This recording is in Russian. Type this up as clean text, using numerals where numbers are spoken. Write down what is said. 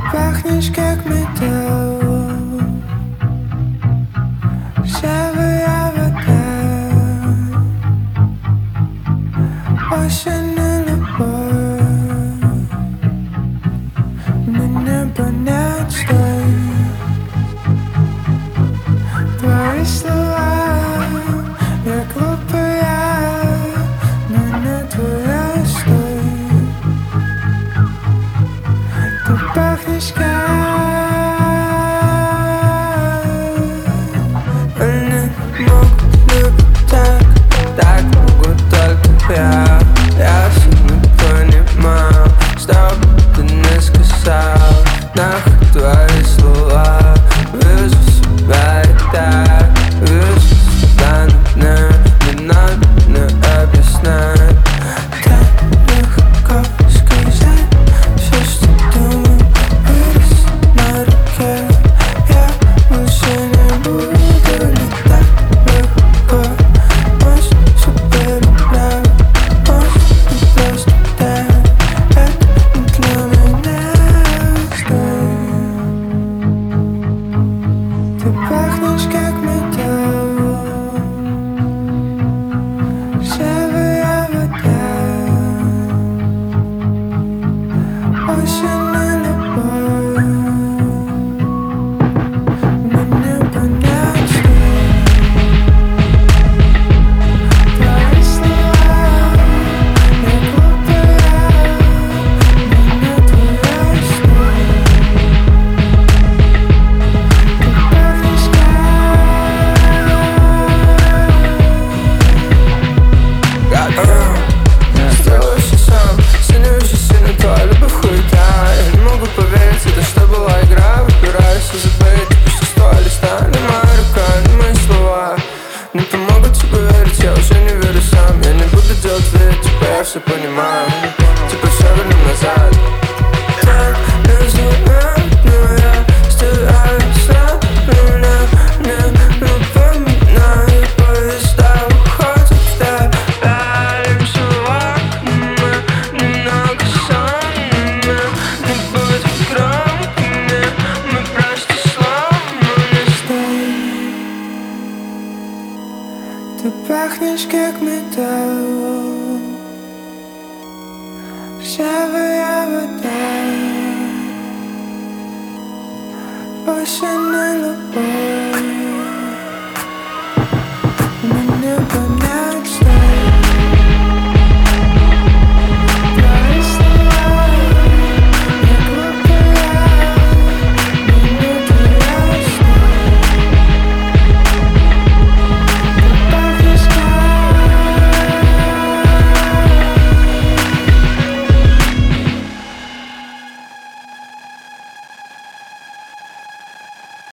Пахнешь как металл, ржавая вода, осень и любовь. Мне не понять, что твои слова. Я глупая, но не твоя история. Ты пахнешь как они могут любить так могу только я. Я все не понимаю, что бы ты не сказал. Нахуй твои слова, вижу себя и так, вижу себя на дне. Не надо мне объяснять, так легко сказать все, что думаю, вырос на руке. Я больше не буду летать легко. Может, все переправить, может, не просто так. Это не для меня история. Ты пахнешь как металл, ржавая вода, осень и любовь. Мне не понять, что твои слова. Я глупая, но не твоя история. Ты пахнешь сделаю все сам, становишься сильно твоя любовь хуета. Я не могу поверить, это что была игра. Выбираюсь и забыть почти 100 листа. Не моя рука, не мои слова не помогут тебе верить, я уже не верю сам. Я не буду делать вид, типа я все понимаю, типа все вернем назад. Так называют, но я стараюсь меня не напоминаю. Поезда уходят в тебя, лечу окнами, немного сонными. Не будем громкими, мы просто сломаны. Ты пахнешь как металл, ржавая вода, осень и любовь.